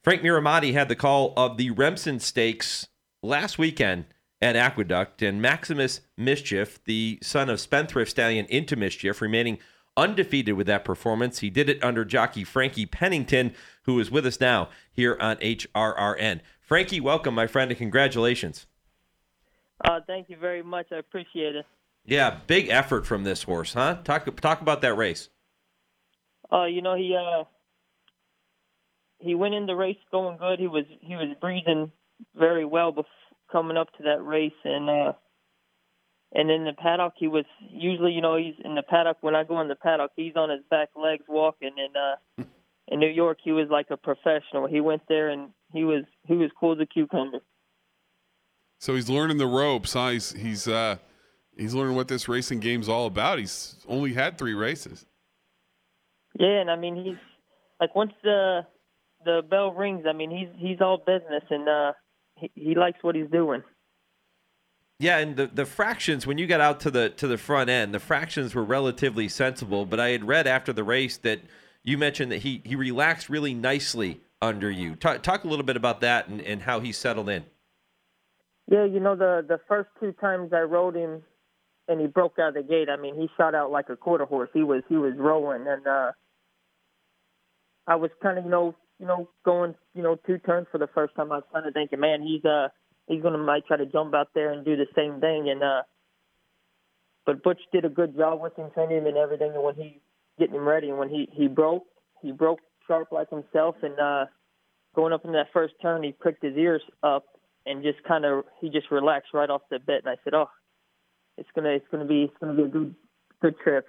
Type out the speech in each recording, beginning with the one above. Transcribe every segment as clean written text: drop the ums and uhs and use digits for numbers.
Frank Miramati had the call of the Remsen Stakes last weekend at Aqueduct, and Maximus Mischief, the son of Spendthrift Stallion Into Mischief, remaining undefeated with that performance. He did it under jockey Frankie Pennington, who is with us now here on HRRN. Frankie, welcome, my friend, and congratulations. Thank you very much. I appreciate it. Yeah, big effort from this horse, huh? Talk about that race. He went in the race going good. He was breathing very well coming up to that race, and in the paddock he was usually, he's in the paddock. When I go in the paddock, he's on his back legs walking, and in New York he was like a professional. He went there and he was cool as a cucumber. So he's learning the ropes, huh? He's learning what this racing game's all about. He's only had 3 races. Yeah, and I mean he's like, once the bell rings, I mean he's all business, and he likes what he's doing. Yeah, and the fractions, when you got out to the front end, the fractions were relatively sensible. But I had read after the race that you mentioned that he relaxed really nicely under you. Talk a little bit about that and how he settled in. Yeah, the first 2 times I rode him and he broke out of the gate, I mean, he shot out like a quarter horse. He was rolling, and I was kind of, going, 2 turns for the first time. I was kind of thinking, man, he's might try to jump out there and do the same thing. And but Butch did a good job with him, training him and everything. And when he getting him ready, and when he broke sharp like himself. And going up in that first turn, he pricked his ears up and he just relaxed right off the bit. And I said, oh, it's gonna be a good trip.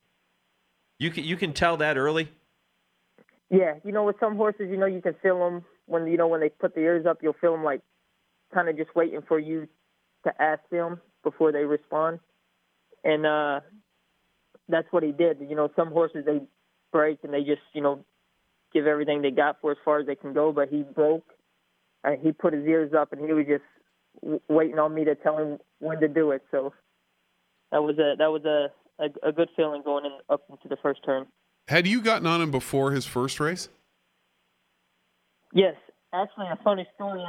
You can tell that early. Yeah, with some horses, you can feel them when they put the ears up. You'll feel them like kind of just waiting for you to ask them before they respond. And that's what he did. Some horses, they break and they just, give everything they got for as far as they can go. But he broke. He put his ears up, and he was just waiting on me to tell him when to do it. So that was a good feeling going up into the first turn. Had you gotten on him before his first race? Yes. Actually, a funny story.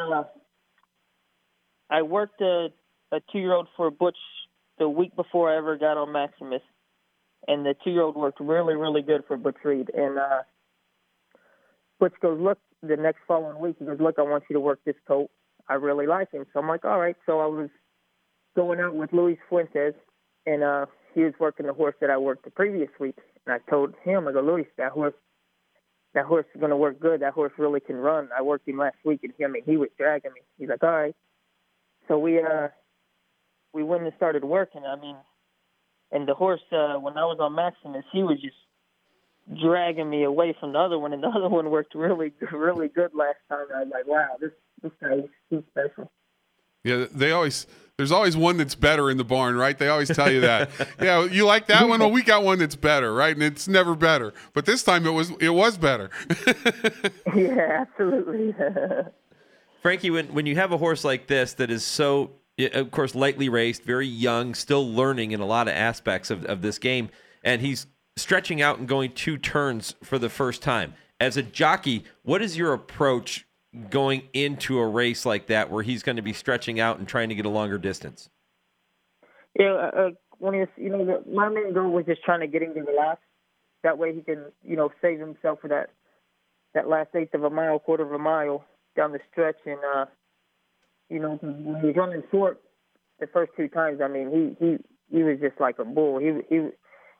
I worked a 2-year-old for Butch the week before I ever got on Maximus, and the 2-year-old worked really, really good for Butch Reed. And Butch goes, look, the next following week, he goes, look, I want you to work this colt. I really like him. So I'm like, all right. So I was going out with Luis Fuentes, and he was working the horse that I worked the previous week. And I told him, I go, Luis, that horse is going to work good. That horse really can run. I worked him last week, and he was dragging me. He's like, all right. So we went and started working. I mean, and the horse, when I was on Maximus, he was just dragging me away from the other one, and the other one worked really, really good last time. I was like, wow, this guy, he's special. Yeah, there's always one that's better in the barn, right? They always tell you that. Yeah, you like that one? Well, we got one that's better, right? And it's never better. But this time it was better. Yeah, absolutely. Frankie, when you have a horse like this that is so, of course, lightly raced, very young, still learning in a lot of aspects of this game, and he's stretching out and going 2 turns for the first time. As a jockey, what is your approach going into a race like that where he's going to be stretching out and trying to get a longer distance? Yeah, when my main goal was just trying to get him to relax. That way he can, save himself for that last eighth of a mile, quarter of a mile down the stretch. And, when he was running short the first 2 times, I mean, he was just like a bull. He was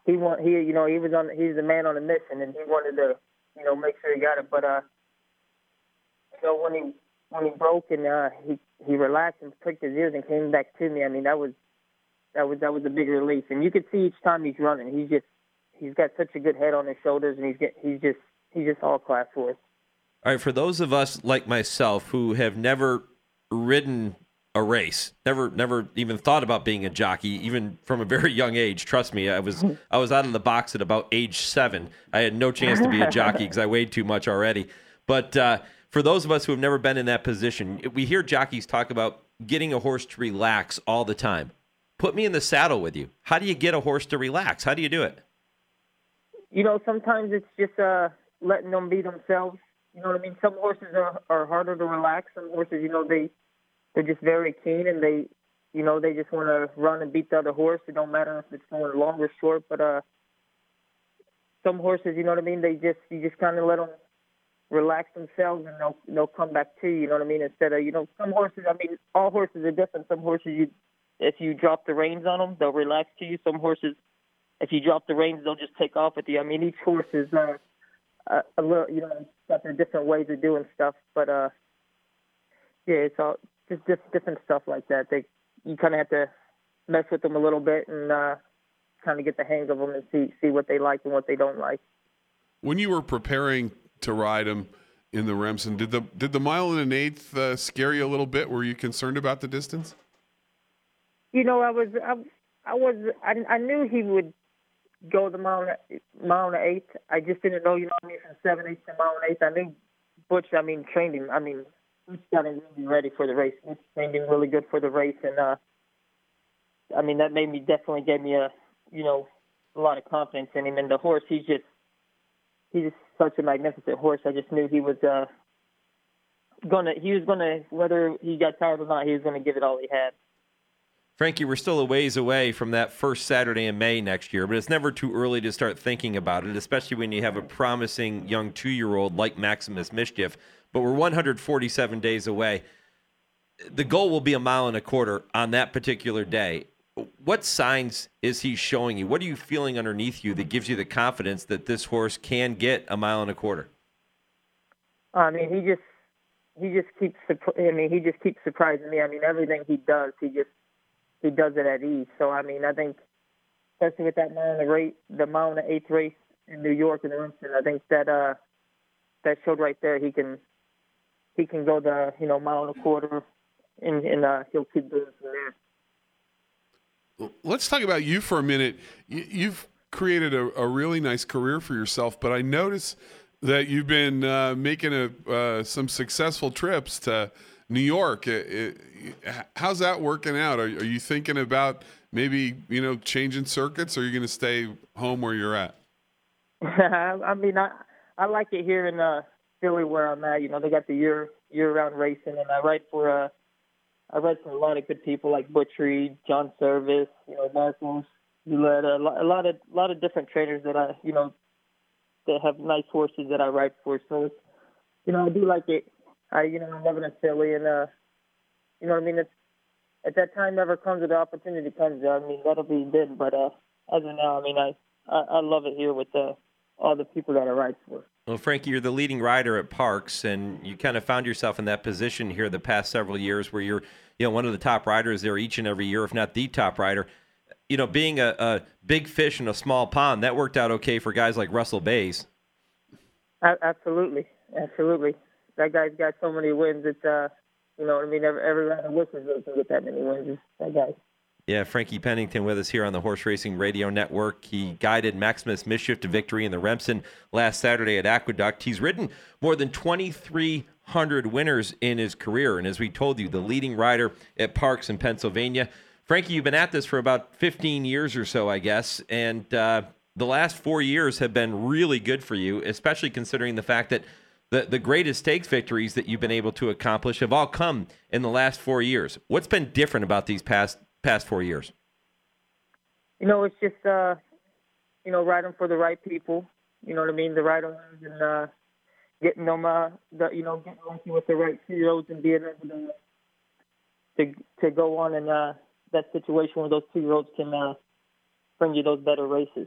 the man on a mission, and he wanted to, make sure he got it. But, when he broke and he relaxed and pricked his ears and came back to me, I mean, that was a big relief. And you could see each time he's running, he's got such a good head on his shoulders, and he's just all class for us. All right, for those of us like myself who have never ridden a race, never even thought about being a jockey, even from a very young age. Trust me, I was out of the box at about age 7. I had no chance to be a jockey because I weighed too much already. But for those of us who have never been in that position, we hear jockeys talk about getting a horse to relax all the time. Put me in the saddle with you. How do you get a horse to relax? How do you do it? Sometimes it's just letting them be themselves. you know what I mean. Some horses are harder to relax. Some horses, you know, they're just very keen, and they, you know, they just want to run and beat the other horse. It don't matter if it's going long or short. But some horses, you know what I mean, you just kind of let them relax themselves, and they'll come back to you. You know what I mean? Instead of, you know, some horses. I mean, all horses are different. Some horses, if you drop the reins on them, they'll relax to you. Some horses, if you drop the reins, they'll just take off with you. I mean, each horse is a little, you know, got their different ways of doing stuff. But yeah, it's all just different stuff like that. You kind of have to mess with them a little bit and kind of get the hang of them and see what they like and what they don't like. When you were preparing to ride him in the Remsen, did the 1 1/8 scare you a little bit? Were you concerned about the distance? You know, I knew he would go the mile and eighth. I just didn't know, you know what I mean, from 7/8 to 1 1/8. I knew Butch, I mean, trained him. I mean, Butch got him really ready for the race. Butch trained him really good for the race, and I mean, that definitely gave me a lot of confidence in him. And the horse, he's just such a magnificent horse. I just knew he was gonna, whether he got tired or not, he was gonna give it all he had. Frankie, we're still a ways away from that first Saturday in May next year, but it's never too early to start thinking about it, especially when you have a promising young 2-year-old like Maximus Mischief. But we're 147 days away. The goal will be 1.25 miles on that particular day. What signs is he showing you? What are you feeling underneath you that gives you the confidence that this horse can get 1.25 miles? I mean, he just keeps surprising me. I mean, everything he does, he does it at ease. So, I mean, I think, especially with that the 1 1/8 race in New York and the Remsen, I think that showed right there he can go the 1.25 miles, and he'll keep doing it from there. Let's talk about you for a minute. You've created a really nice career for yourself, but I notice that you've been making some successful trips to New York. How's that working out? Are you thinking about maybe, changing circuits, or are you going to stay home where you're at? I mean, I like it here in Philly where I'm at. They got the year-round racing, and I ride for a lot of good people like Butch Reed, John Service, Marcos, a lot of different trainers that that have nice horses that I ride for. So, I do like it. I'm living in Philly, and you know what I mean. It's, at that time never comes, or the opportunity comes. I mean, that'll be then. But as of now, I mean, I love it here with all the people that I ride for. Well, Frankie, you're the leading rider at Parx, and you kind of found yourself in that position here the past several years where you're, one of the top riders there each and every year, if not the top rider. Being a big fish in a small pond, that worked out okay for guys like Russell Bays. Absolutely. That guy's got so many wins. It's, you know what I mean? Every rider wishes they can get that many wins. It's that guy. Yeah, Frankie Pennington with us here on the Horse Racing Radio Network. He guided Maximus Mischief to victory in the Remsen last Saturday at Aqueduct. He's ridden more than 2,300 winners in his career, and as we told you, the leading rider at Parx in Pennsylvania. Frankie, you've been at this for about 15 years or so, I guess, and the last 4 years have been really good for you, especially considering the fact that the greatest stakes victories that you've been able to accomplish have all come in the last 4 years. What's been different about these past 4 years? It's just, riding for the right people. You know what I mean? The right owners, and getting them, getting lucky with the right 2-year-olds and being able to go on in that situation where those 2-year-olds can bring you those better races.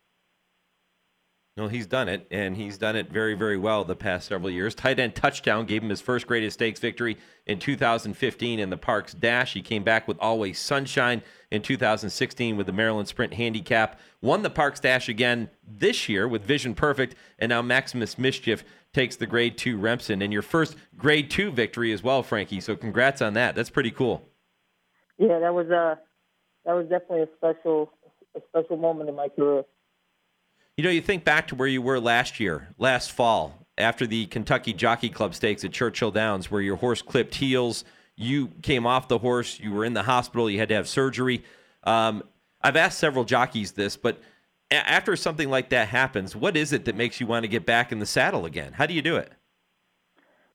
Well, he's done it, and he's done it very, very well the past several years. Tight End Touchdown gave him his first greatest stakes victory in 2015 in the Parx Dash. He came back with Always Sunshine in 2016 with the Maryland Sprint Handicap. Won the Parx Dash again this year with Vision Perfect, and now Maximus Mischief takes the Grade 2 Remsen. And your first Grade 2 victory as well, Frankie, so congrats on that. That's pretty cool. Yeah, that was definitely a special moment in my career. You think back to where you were last fall, after the Kentucky Jockey Club Stakes at Churchill Downs, where your horse clipped heels. You came off the horse. You were in the hospital. You had to have surgery. I've asked several jockeys this, but after something like that happens, what is it that makes you want to get back in the saddle again? How do you do it?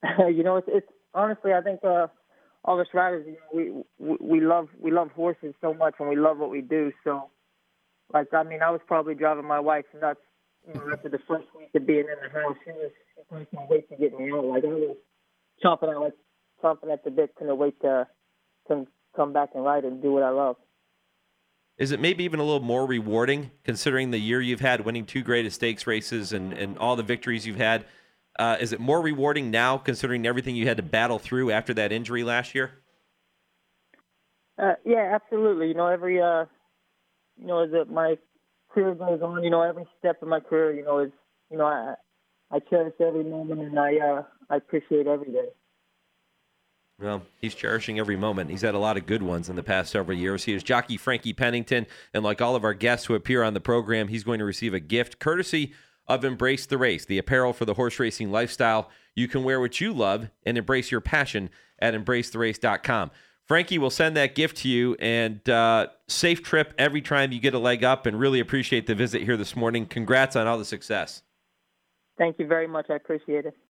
It's honestly, I think all us riders, we love horses so much, and we love what we do. So, I was probably driving my wife nuts, after the first week of being in the house. She couldn't wait to get me out. I was chomping at the bit, couldn't wait to come back and ride and do what I love. Is it maybe even a little more rewarding, considering the year you've had, winning 2 greatest stakes races and all the victories you've had? Is it more rewarding now, considering everything you had to battle through after that injury last year? Yeah, absolutely. Every as my career goes on, every step of my career, is I cherish every moment, and I appreciate every day. Well, he's cherishing every moment. He's had a lot of good ones in the past several years. He is jockey Frankie Pennington, and like all of our guests who appear on the program, he's going to receive a gift courtesy of Embrace the Race, the apparel for the horse racing lifestyle. You can wear what you love and embrace your passion at embracetherace.com. Frankie will send that gift to you, and safe trip every time you get a leg up, and really appreciate the visit here this morning. Congrats on all the success. Thank you very much. I appreciate it.